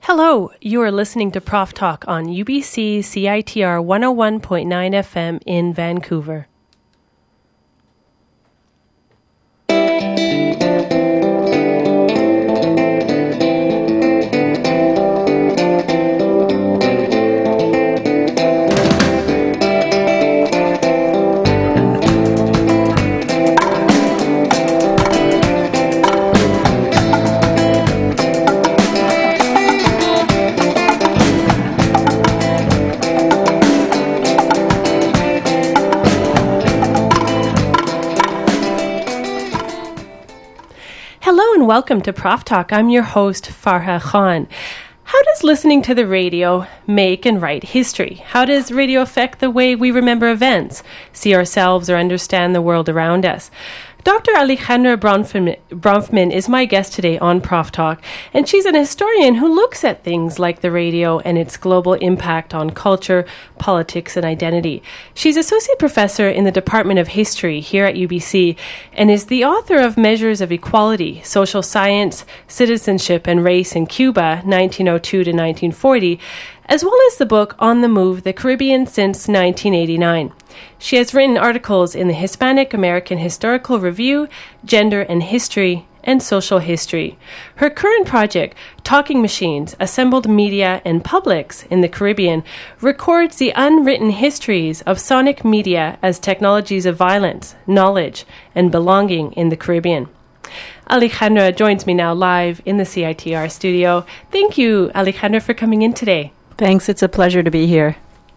Hello, you are listening to Prof Talk on UBC CITR 101.9 FM in Vancouver. Welcome to Prof Talk. I'm your host, Farha Khan. How does listening to the radio make and write history? How does radio affect the way we remember events, see ourselves, or understand the world around us? Dr. Alejandra Bronfman is my guest today on Prof Talk, and she's an historian who looks at things like the radio and its global impact on culture, politics, and identity. She's associate professor in the Department of History here at UBC and is the author of Measures of Equality, Social Science, Citizenship, and Race in Cuba, 1902 to 1940, as well as the book On the Move, The Caribbean Since 1989. She has written articles in the Hispanic American Historical Review, Gender and History, and Social History. Her current project, Talking Machines, Assembled Media and Publics in the Caribbean, records the unwritten histories of sonic media as technologies of violence, knowledge, and belonging in the Caribbean. Alejandra joins me now live in the CITR studio. Thank you, Alejandra, for coming in today. Thanks. It's a pleasure to be here.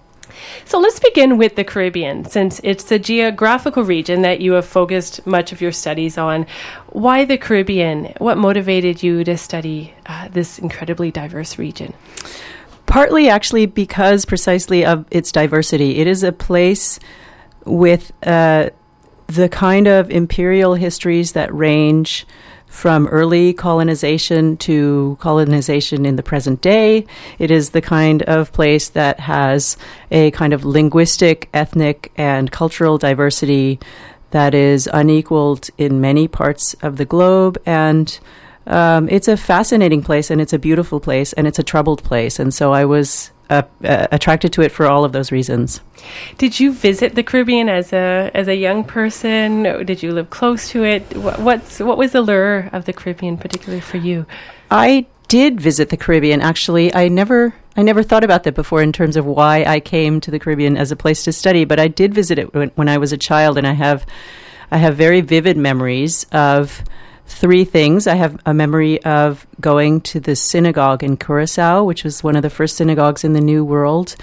So let's begin with the Caribbean, since it's the geographical region that you have focused much of your studies on. Why the Caribbean? What motivated you to study this incredibly diverse region? Partly, actually, because precisely of its diversity. It is a place with the kind of imperial histories that range from early colonization to colonization in the present day. It is the kind of place that has a kind of linguistic, ethnic, and cultural diversity that is unequaled in many parts of the globe. And it's a fascinating place, and it's a beautiful place, and it's a troubled place. And so I was attracted to it for all of those reasons. Did you visit the Caribbean as a young person? Did you live close to it? What was the lure of the Caribbean, particularly for you? I did visit the Caribbean. Actually, I never thought about that before in terms of why I came to the Caribbean as a place to study. But I did visit it when I was a child, and I have very vivid memories of three things. I have a memory of going to the synagogue in Curacao, which was one of the first synagogues in the New World.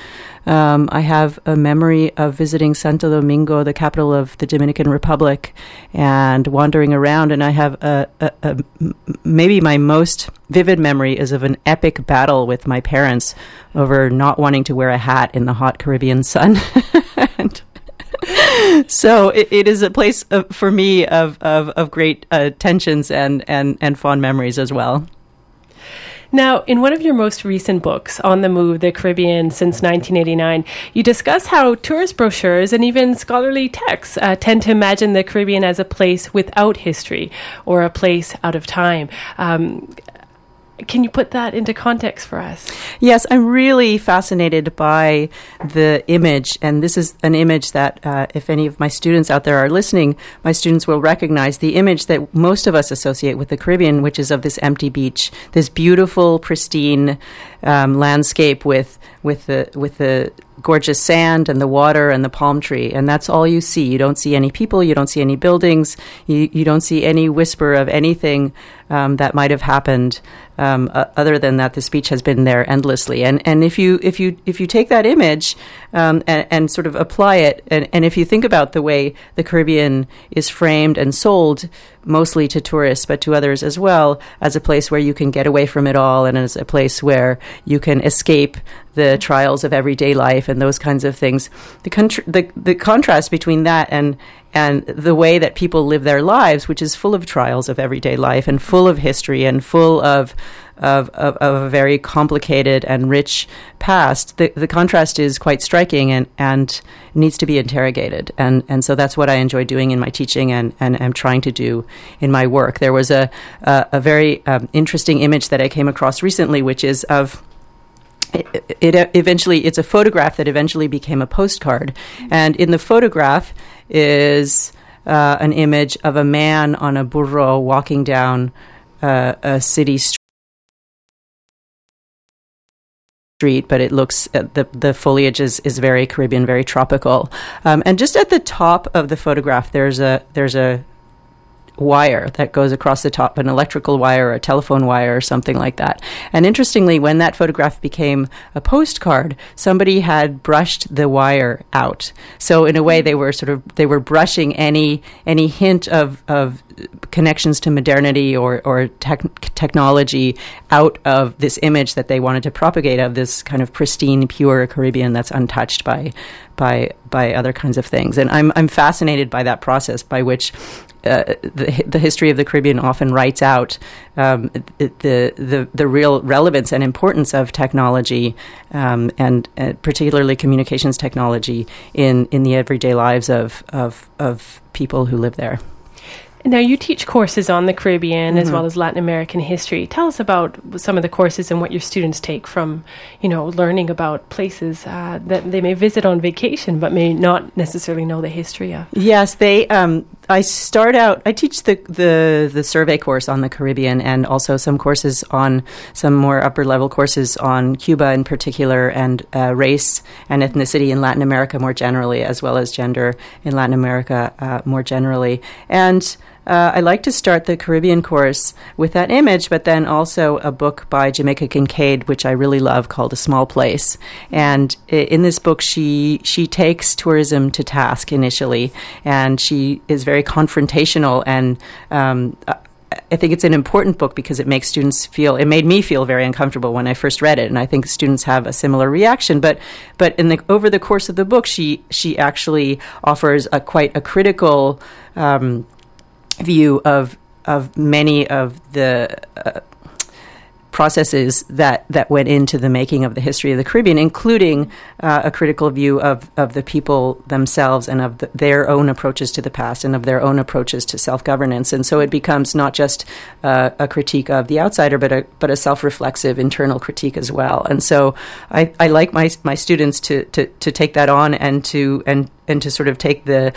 I have a memory of visiting Santo Domingo, the capital of the Dominican Republic, and wandering around. And I have maybe my most vivid memory is of an epic battle with my parents over not wanting to wear a hat in the hot Caribbean sun. So it is a place for me of great tensions and fond memories as well. Now, in one of your most recent books, On the Move, The Caribbean Since 1989, you discuss how tourist brochures and even scholarly texts tend to imagine the Caribbean as a place without history or a place out of time. Can you put that into context for us? Yes, I'm really fascinated by the image, and this is an image that if any of my students out there are listening, my students will recognize the image that most of us associate with the Caribbean, which is of this empty beach, this beautiful, pristine landscape with the gorgeous sand and the water and the palm tree, and that's all you see. You don't see any people, you don't see any buildings, you don't see any whisper of anything that might have happened other than that this beach has been there endlessly. And if you take that image and sort of apply it, and if you think about the way the Caribbean is framed and sold, mostly to tourists, but to others as well, as a place where you can get away from it all, and as a place where you can escape the trials of everyday life and those kinds of things. The contrast between that and the way that people live their lives, which is full of trials of everyday life and full of history and full of a very complicated and rich past, the contrast is quite striking and needs to be interrogated. And so that's what I enjoy doing in my teaching and am trying to do in my work. There was a very interesting image that I came across recently, which is of it's a photograph that eventually became a postcard. And in the photograph is an image of a man on a burro walking down a city street, but it looks the foliage is very Caribbean, very tropical. And just at the top of the photograph, there's a wire that goes across the top, an electrical wire or a telephone wire or something like that. And interestingly, when that photograph became a postcard, somebody had brushed the wire out. So in a way, they were brushing any hint of connections to modernity or technology out of this image that they wanted to propagate of this kind of pristine, pure Caribbean that's untouched by other kinds of things. And I'm fascinated by that process by which the history of the Caribbean often writes out the real relevance and importance of technology and particularly communications technology in the everyday lives of people who live there. Now, you teach courses on the Caribbean as well as Latin American history. Tell us about some of the courses and what your students take from, learning about places that they may visit on vacation but may not necessarily know the history of. Yes, I teach the survey course on the Caribbean and also some courses on some more upper level courses on Cuba in particular and race and ethnicity in Latin America more generally, as well as gender in Latin America more generally. And I like to start the Caribbean course with that image, but then also a book by Jamaica Kincaid, which I really love, called A Small Place. And in this book, she takes tourism to task initially, and she is very confrontational. And I think it's an important book because it makes students it made me feel very uncomfortable when I first read it, and I think students have a similar reaction. But over the course of the book, she actually offers quite a critical view of many of the processes that went into the making of the history of the Caribbean, including a critical view of the people themselves and of their own approaches to the past and of their own approaches to self-governance. And so it becomes not just a critique of the outsider, but a self-reflexive internal critique as well. And so I like my students to take that on and to sort of take the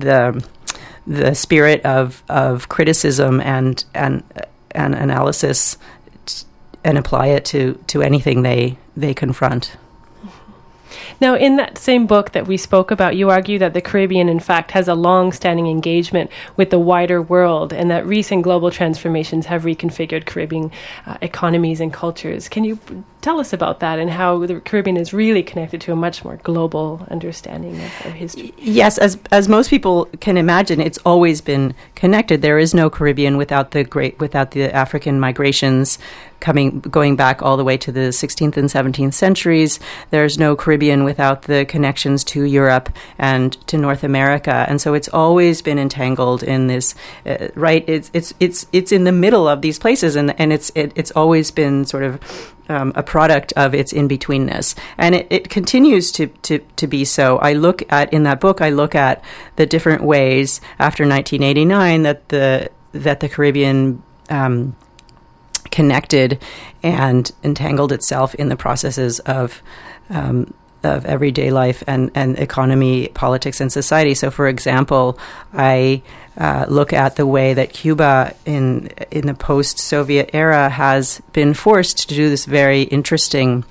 spirit of criticism and analysis and apply it to anything they confront. Now, in that same book that we spoke about, you argue that the Caribbean, in fact, has a long-standing engagement with the wider world and that recent global transformations have reconfigured Caribbean economies and cultures. Can you tell us about that and how the Caribbean is really connected to a much more global understanding of history? Yes, as most people can imagine, it's always been connected. There is no Caribbean without the African migrations going back all the way to the 16th and 17th centuries. There's no Caribbean without the connections to Europe and to North America, and so it's always been entangled in this. Right? It's in the middle of these places, and it's always been sort of a product of its in-betweenness, and it continues to be so. In that book, I look at the different ways after 1989 that the Caribbean connected and entangled itself in the processes of everyday life and economy, politics, and society. So, for example, I look at the way that Cuba in the post-Soviet era has been forced to do this very interesting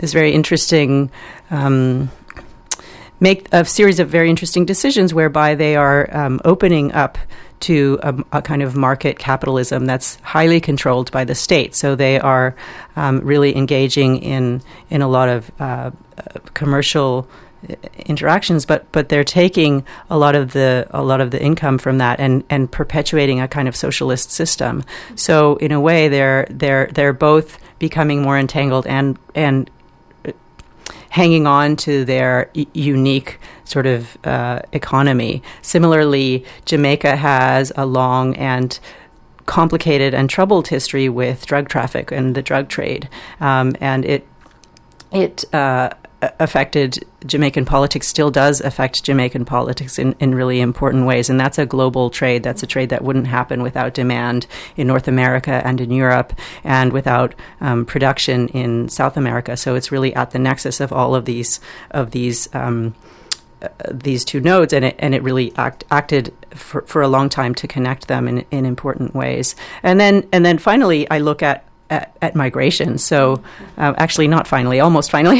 make a series of very interesting decisions whereby they are opening up to a kind of market capitalism that's highly controlled by the state. So they are really engaging in a lot of commercial interactions, but they're taking a lot of the income from that and perpetuating a kind of socialist system. So in a way, they're both becoming more entangled and hanging on to their unique sort of economy. Similarly, Jamaica has a long and complicated and troubled history with drug traffic and the drug trade, and it affected Jamaican politics, still does affect Jamaican politics in really important ways. And that's a global trade. That's a trade that wouldn't happen without demand in North America and in Europe, and without production in South America. So it's really at the nexus of all of these two nodes, and it really acted for a long time to connect them in important ways. And then finally, I look at migration. So actually not finally, almost finally.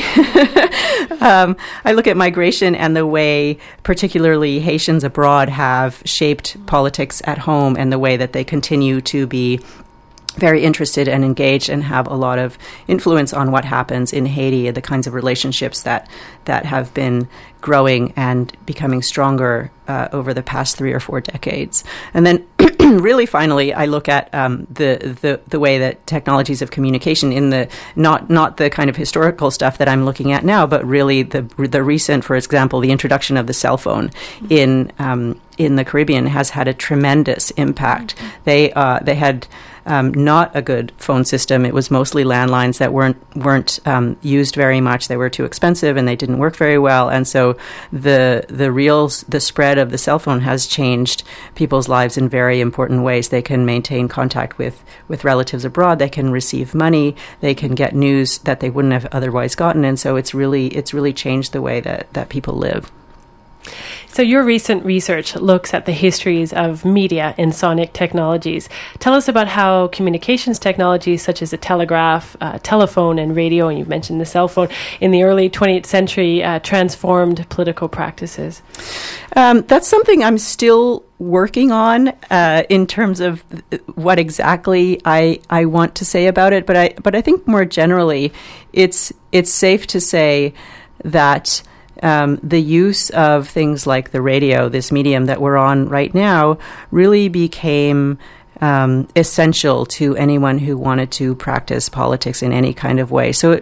I look at migration and the way particularly Haitians abroad have shaped politics at home, and the way that they continue to be very interested and engaged and have a lot of influence on what happens in Haiti, the kinds of relationships that have been growing and becoming stronger over the past 3 or 4 decades. And then really finally, I look at the way that technologies of communication in the not the kind of historical stuff that I'm looking at now, but really the recent, for example, the introduction of the cell phone in the Caribbean has had a tremendous impact. They had not a good phone system. It was mostly landlines that weren't used very much. They were too expensive and they didn't work very well. And so the spread of the cell phone has changed people's lives in very important ways. They can maintain contact with relatives abroad. They can receive money. They can get news that they wouldn't have otherwise gotten. And so it's really changed the way that people live. So your recent research looks at the histories of media and sonic technologies. Tell us about how communications technologies such as the telegraph, telephone, and radio, and you've mentioned the cell phone, in the early 20th century transformed political practices. That's something I'm still working on in terms of what exactly I want to say about it. But I think more generally, it's safe to say that the use of things like the radio, this medium that we're on right now, really became essential to anyone who wanted to practice politics in any kind of way. So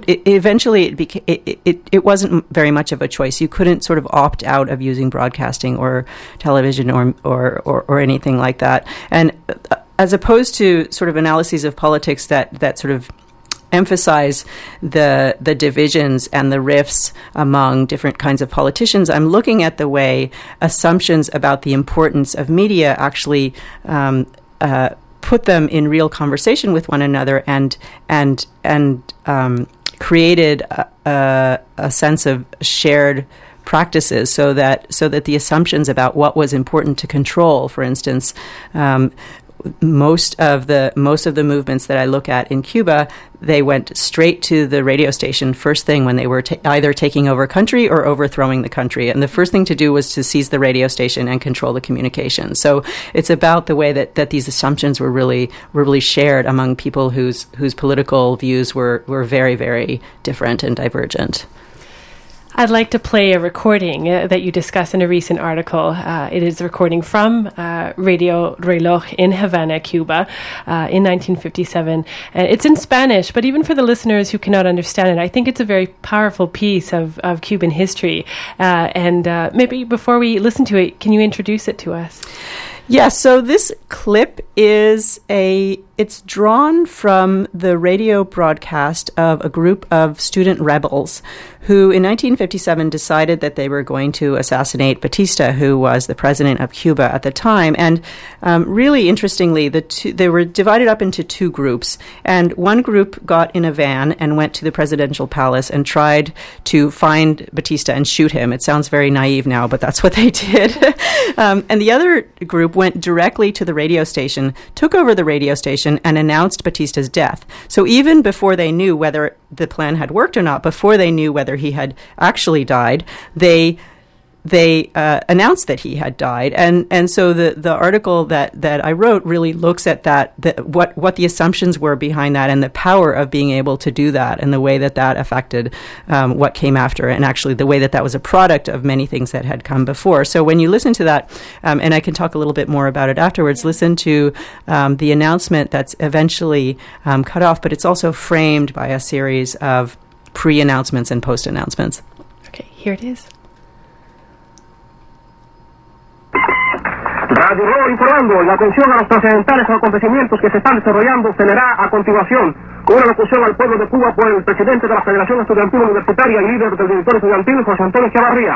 it wasn't very much of a choice. You couldn't sort of opt out of using broadcasting or television or anything like that. And as opposed to sort of analyses of politics that sort of emphasize the divisions and the rifts among different kinds of politicians, I'm looking at the way assumptions about the importance of media actually put them in real conversation with one another and created a sense of shared practices, so that the assumptions about what was important to control, for instance, most of the movements that I look at in Cuba, they went straight to the radio station first thing when they were either taking over country or overthrowing the country. And the first thing to do was to seize the radio station and control the communication. So it's about the way that these assumptions were really shared among people whose political views were very, very different and divergent. I'd like to play a recording that you discuss in a recent article. It is a recording from Radio Reloj in Havana, Cuba, in 1957. It's in Spanish, but even for the listeners who cannot understand it, I think it's a very powerful piece of Cuban history. And maybe before we listen to it, can you introduce it to us? Yes, so this clip it's drawn from the radio broadcast of a group of student rebels who in 1957 decided that they were going to assassinate Batista, who was the president of Cuba at the time. And really interestingly, they were divided up into two groups. And one group got in a van and went to the presidential palace and tried to find Batista and shoot him. It sounds very naive now, but that's what they did. And the other group went directly to the radio station, took over the radio station, and announced Batista's death. So even before they knew whether the plan had worked or not, before they knew whether he had actually died, they announced that he had died. And so the article that I wrote really looks at what the assumptions were behind that, and the power of being able to do that, and the way that affected what came after, and actually the way that was a product of many things that had come before. So when you listen to that, and I can talk a little bit more about it afterwards, listen to the announcement that's eventually cut off, but it's also framed by a series of pre-announcements and post-announcements. Okay, here it is. Radio Reloj informando, la atención a los trascendentales acontecimientos que se están desarrollando se leerá a continuación una locución al pueblo de Cuba por el presidente de la Federación Estudiantil Universitaria y líder del director estudiantil, José Antonio Chavarría.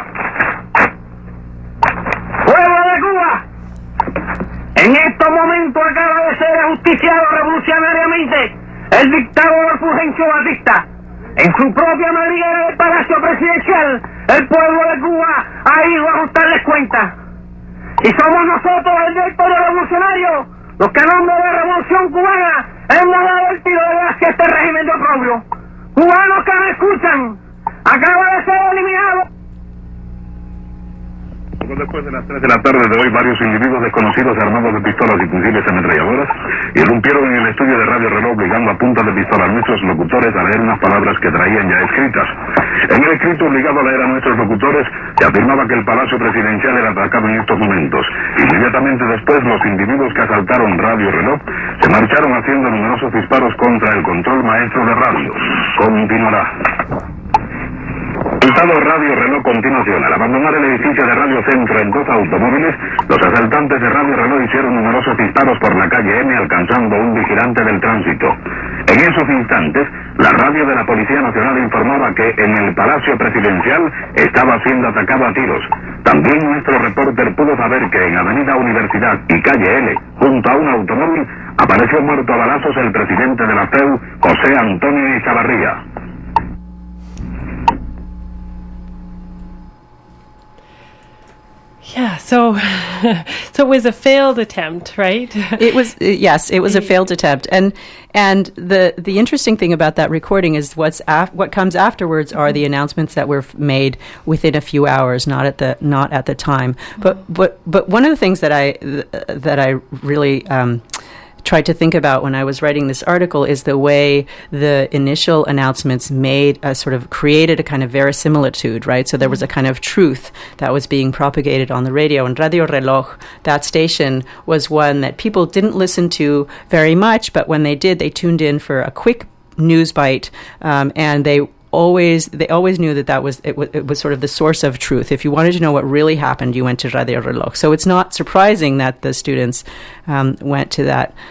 ¡Pueblo de Cuba! En estos momentos acaba de ser ajusticiado revolucionariamente el dictador Fulgencio Batista. En su propia madriguera del Palacio Presidencial, el pueblo de Cuba ha ido a ajustarles cuentas. Y somos nosotros, el directorio revolucionario, los que en nombre de la Revolución Cubana hemos dado el tiro de gracia a este régimen de oprobio. Cubanos que me escuchan, acaba de ser eliminado. Poco después de las 3 de la tarde de hoy, varios individuos desconocidos armados de pistolas y fusiles ametralladoras irrumpieron en el estudio de Radio Reloj obligando a punta de pistola a nuestros locutores a leer unas palabras que traían ya escritas. En el escrito obligado a leer a nuestros locutores se afirmaba que el Palacio Presidencial era atacado en estos momentos. Inmediatamente después, los individuos que asaltaron Radio Reloj se marcharon haciendo numerosos disparos contra el control maestro de radio. Continuará. Resultado Radio Reloj continuación. Al abandonar el edificio de Radio Centro en 2 automóviles, los asaltantes de Radio Reloj hicieron numerosos disparos por la calle M, alcanzando a un vigilante del tránsito. En esos instantes, la radio de la Policía Nacional informaba que en el Palacio Presidencial estaba siendo atacado a tiros. También nuestro reporter pudo saber que en Avenida Universidad y calle L, junto a un automóvil, apareció muerto a balazos el presidente de la FEU, José Antonio Chavarría. Yeah, so it was a failed attempt, right? It was yes, it was a failed attempt, and the interesting thing about that recording is what comes afterwards are the announcements that were made within a few hours, not at the time. But one of the things that I really tried to think about when I was writing this article is the way the initial announcements created a kind of verisimilitude, right? So there was a kind of truth that was being propagated on the radio. And Radio Reloj, that station, was one that people didn't listen to very much, but when they did, they tuned in for a quick news bite, and they always knew that was it was sort of the source of truth. If you wanted to know what really happened, you went to Radio Reloj. So it's not surprising that the students went to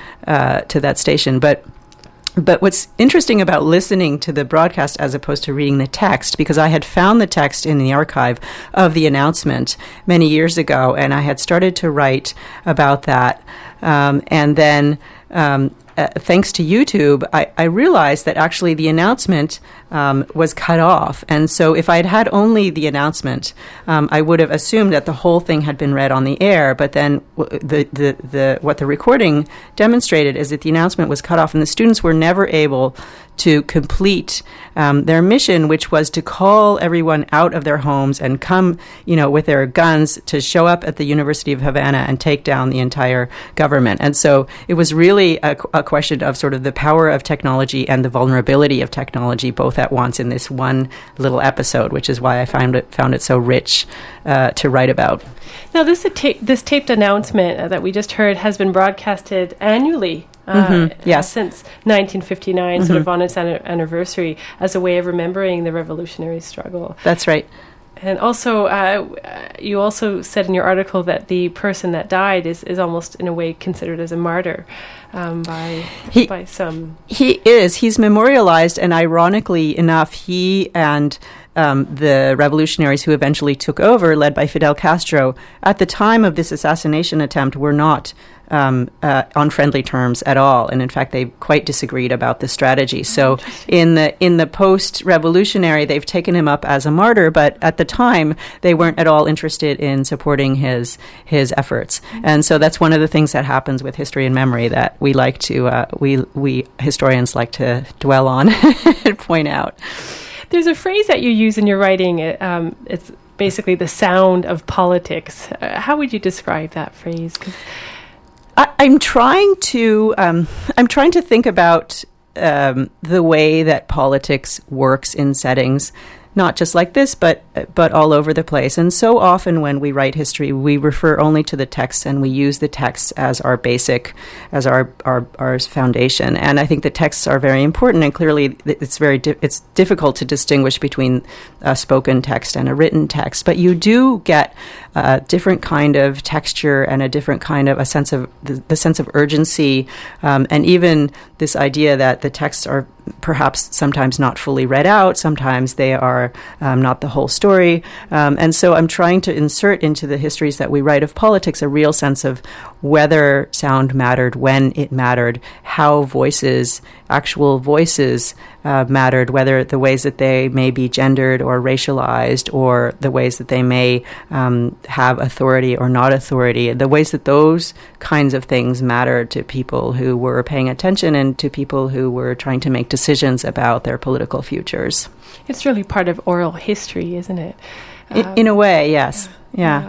that station. But what's interesting about listening to the broadcast as opposed to reading the text, because I had found the text in the archive of the announcement many years ago, and I had started to write about that, and then thanks to YouTube, I realized that actually the announcement was cut off. And so if I had had only the announcement, I would have assumed that the whole thing had been read on the air. But then what the recording demonstrated is that the announcement was cut off, and the students were never able to complete their mission, which was to call everyone out of their homes and come, with their guns to show up at the University of Havana and take down the entire government. And so it was really a question of sort of the power of technology and the vulnerability of technology both at once in this one little episode, which is why I found it so rich to write about. Now, this taped announcement that we just heard has been broadcasted annually. Yes. Since 1959, sort of on its anniversary, as a way of remembering the revolutionary struggle. That's right. And also, you also said in your article that the person that died is almost in a way considered as a martyr by some. He is. He's memorialized, and ironically enough, he and the revolutionaries who eventually took over, led by Fidel Castro, at the time of this assassination attempt, were not on friendly terms at all, and in fact they quite disagreed about the strategy. So in the post-revolutionary, they've taken him up as a martyr, but at the time they weren't at all interested in supporting his efforts. And so that's one of the things that happens with history and memory that we like to we historians like to dwell on and point out. There's a phrase that you use in your writing. It's basically the sound of politics. How would you describe that phrase? I'm trying to think about the way that politics works in settings not just like this, but all over the place. And so often when we write history, we refer only to the text, and we use the text as our basic, as our foundation. And I think the texts are very important, and clearly it's difficult to distinguish between a spoken text and a written text. But you do get a different kind of texture and a different kind of a sense of the sense of urgency, and even this idea that the texts are perhaps sometimes not fully read out, sometimes they are not the whole story. And so I'm trying to insert into the histories that we write of politics a real sense of whether sound mattered, when it mattered, how voices, actual voices mattered, whether the ways that they may be gendered or racialized, or the ways that they may have authority or not authority, the ways that those kinds of things mattered to people who were paying attention and to people who were trying to make decisions about their political futures. It's really part of oral history, isn't it? In a way, yes. Yeah.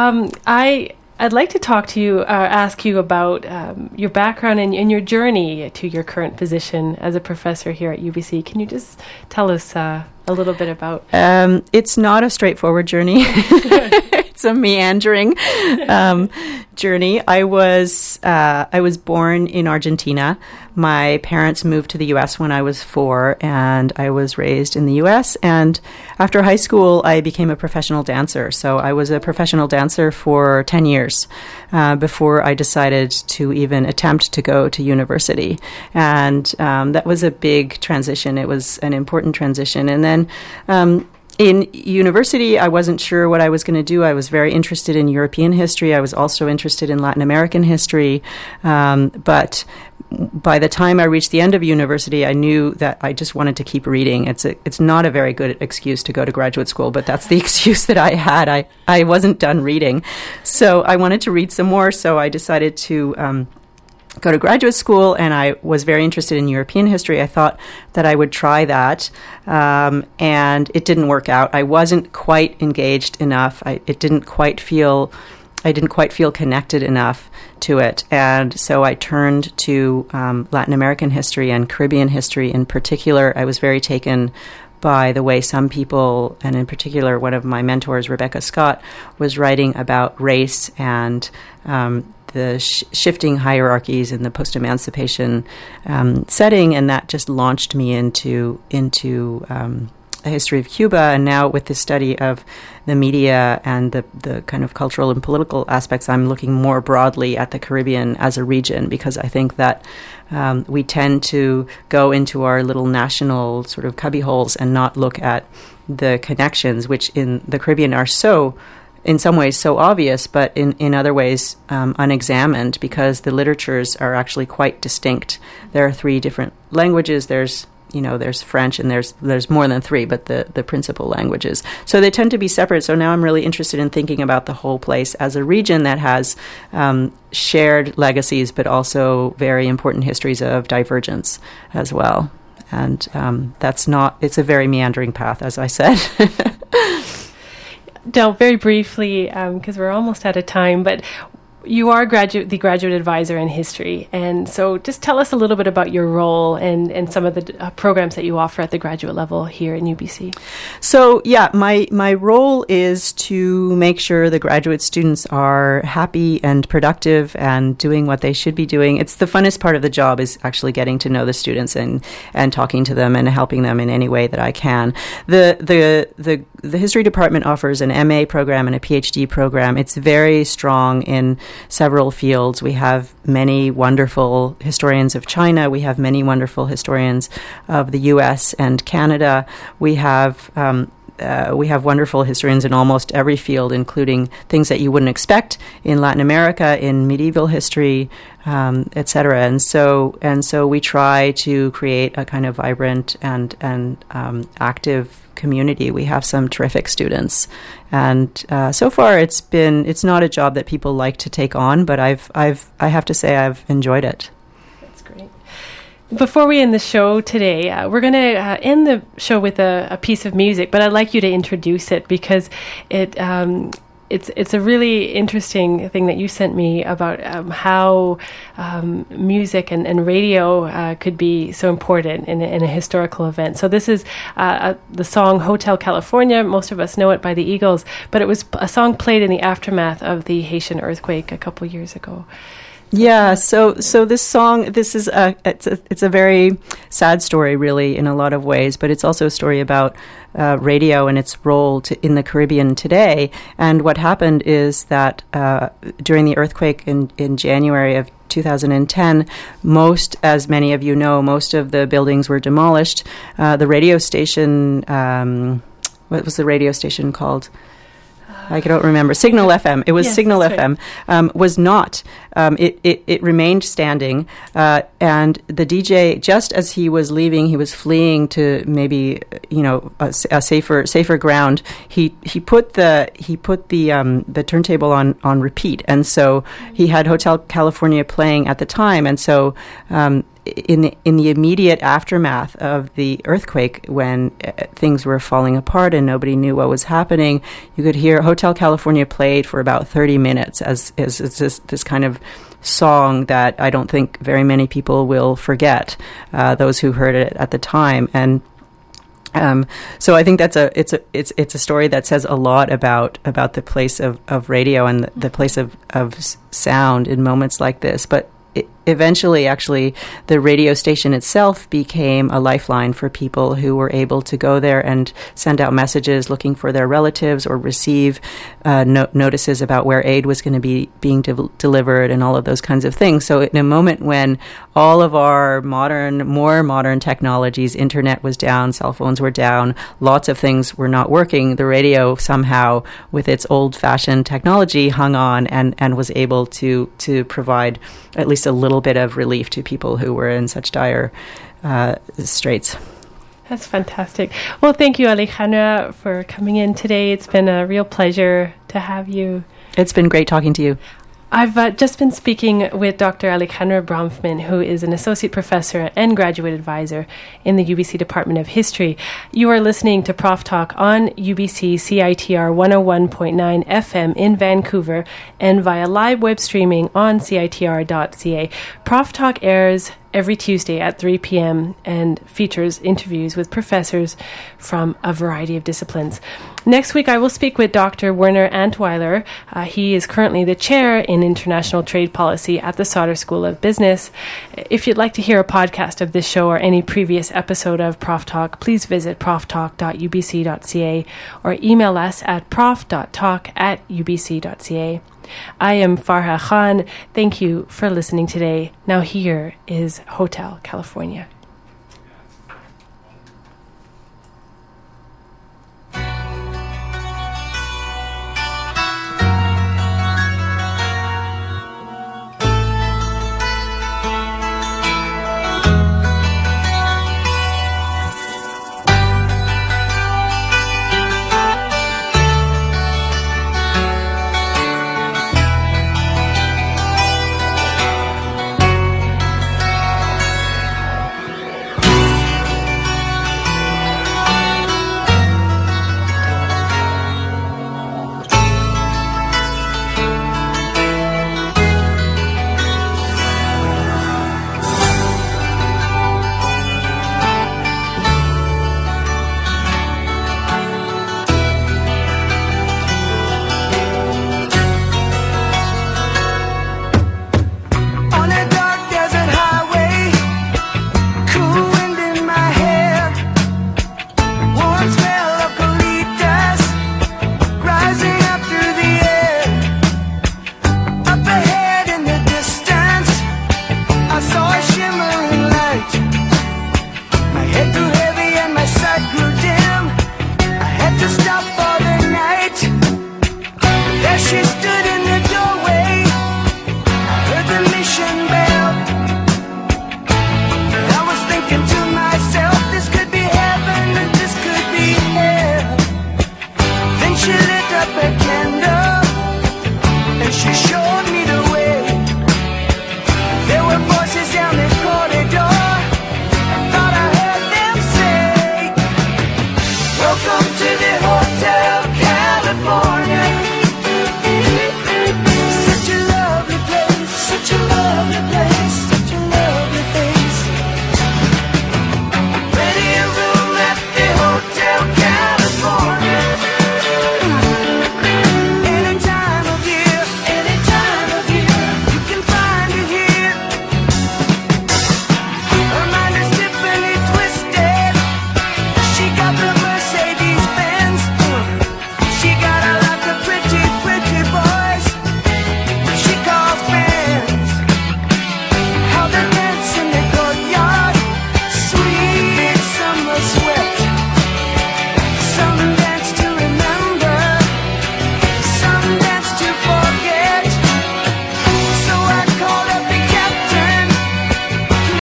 I'd like to talk to you, ask you about your background and your journey to your current position as a professor here at UBC. Can you just tell us a little bit about? It's not a straightforward journey. It's a meandering journey. I was born in Argentina. My parents moved to the U.S. when I was 4, and I was raised in the U.S. And after high school, I became a professional dancer. So I was a professional dancer for 10 years before I decided to even attempt to go to university. And that was a big transition. It was an important transition. And then in university, I wasn't sure what I was going to do. I was very interested in European history. I was also interested in Latin American history. But by the time I reached the end of university, I knew that I just wanted to keep reading. It's not a very good excuse to go to graduate school, but that's the excuse that I had. I wasn't done reading. So I wanted to read some more, so I decided to go to graduate school, and I was very interested in European history. I thought that I would try that, and it didn't work out. I wasn't quite engaged enough. I didn't quite feel connected enough to it, and so I turned to Latin American history and Caribbean history in particular. I was very taken by the way some people, and in particular one of my mentors, Rebecca Scott, was writing about race and the shifting hierarchies in the post-emancipation setting, and that just launched me into a history of Cuba. And now with the study of the media and the kind of cultural and political aspects, I'm looking more broadly at the Caribbean as a region, because I think that we tend to go into our little national sort of cubbyholes and not look at the connections, which in the Caribbean are in some ways so obvious, but in other ways unexamined, because the literatures are actually quite distinct. There are 3 different languages. There's French, and there's more than 3, but the principal languages. So they tend to be separate. So now I'm really interested in thinking about the whole place as a region that has shared legacies, but also very important histories of divergence as well. And it's a very meandering path, as I said. Del, very briefly, because we're almost out of time, but you are the graduate advisor in history, and so just tell us a little bit about your role and some of the programs that you offer at the graduate level here in UBC. So, yeah, my role is to make sure the graduate students are happy and productive and doing what they should be doing. It's the funnest part of the job, is actually getting to know the students and talking to them and helping them in any way that I can. The history department offers an MA program and a PhD program. It's very strong in several fields. We have many wonderful historians of China. We have many wonderful historians of the U.S. and Canada. We have wonderful historians in almost every field, including things that you wouldn't expect in Latin America, in medieval history, et cetera. And so we try to create a kind of vibrant and active community. We have some terrific students, and so far it's not a job that people like to take on, but I have to say I've enjoyed it. That's great. Before we end the show today, we're going to end the show with a piece of music, but I'd like you to introduce it, because it it's a really interesting thing that you sent me about how music and radio could be so important in a historical event. So this is the song Hotel California. Most of us know it by the Eagles, but it was a song played in the aftermath of the Haitian earthquake a couple years ago. Yeah, so this song, it's a very sad story, really, in a lot of ways, but it's also a story about radio and its role in the Caribbean today. And what happened is that during the earthquake in January of 2010, as many of you know, most of the buildings were demolished. The radio station, what was the radio station called? I don't remember. Signal FM. It was yes, Signal FM. Right. Was not. It remained standing. And the DJ, just as he was leaving, he was fleeing to maybe a safer ground. He put the turntable on repeat, and so he had Hotel California playing at the time, and so. In the immediate aftermath of the earthquake, when things were falling apart and nobody knew what was happening, you could hear Hotel California played for about 30 minutes as this kind of song that I don't think very many people will forget, those who heard it at the time. And so I think it's a story that says a lot about the place of radio and the place of sound in moments like this. But eventually, actually, the radio station itself became a lifeline for people who were able to go there and send out messages looking for their relatives or receive notices about where aid was going to be being delivered and all of those kinds of things. So in a moment when all of our more modern technologies, internet was down, cell phones were down, lots of things were not working, the radio somehow, with its old-fashioned technology, hung on and was able to provide at least a little bit of relief to people who were in such dire straits. That's fantastic. Well, thank you, Alejandra, for coming in today. It's been a real pleasure to have you. It's been great talking to you. I've just been speaking with Dr. Alejandra Bronfman, who is an associate professor and graduate advisor in the UBC Department of History. You are listening to Prof Talk on UBC CITR 101.9 FM in Vancouver and via live web streaming on CITR.ca. Prof Talk airs every Tuesday at 3 p.m. and features interviews with professors from a variety of disciplines. Next week, I will speak with Dr. Werner Antweiler. He is currently the chair in international trade policy at the Sauder School of Business. If you'd like to hear a podcast of this show or any previous episode of Prof Talk, please visit proftalk.ubc.ca or email us at prof.talk@ubc.ca. I am Farha Khan. Thank you for listening today. Now here is Hotel California.